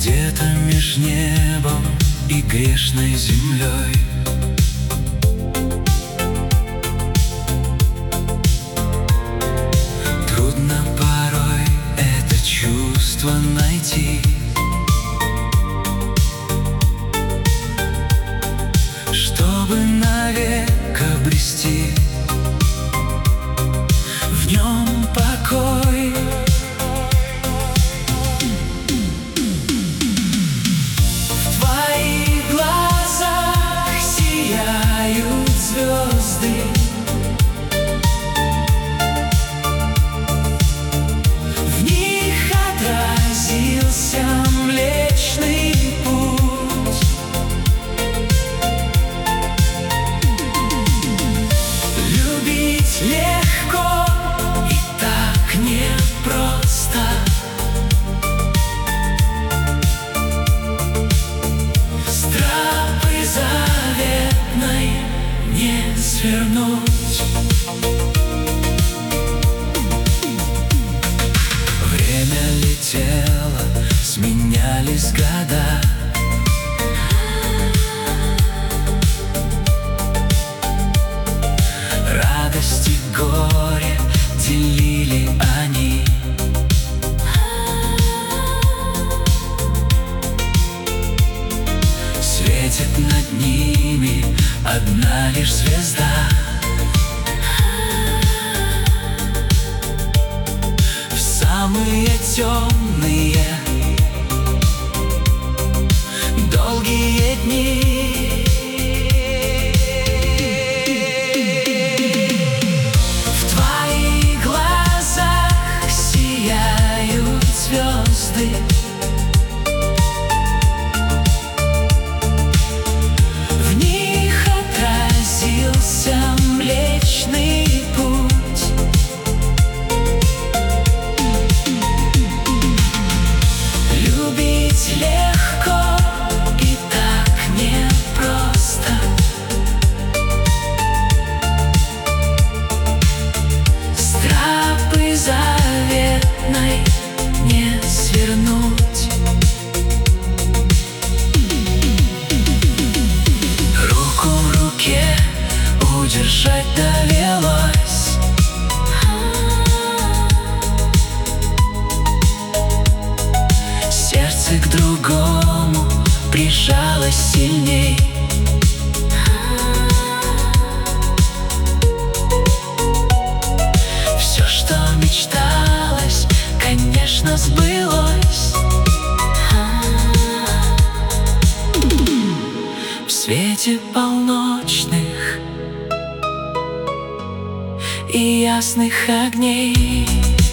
где-то меж небом и грешной землей. Трудно порой это чувство найти, чтобы навек обрести в нем покой. В твоих глазах сияют звезды, в них отразился Млечный Путь. Любить легко и так непросто. С тропы заветной не свернуть. Время летело, сменялись года. Радость и горе делили они. Светит над ними одна лишь звезда. В самые темные долгие дни в твоих глазах сияют звезды, в них отразился Млечный Путь. Любить легко и так непросто. С тропы заветной не свернуть. Руку в руке удержать довелось. Сердце к другому прижалось сильней. Все, что мечталось, конечно, сбылось. В свете полночных и ясных огней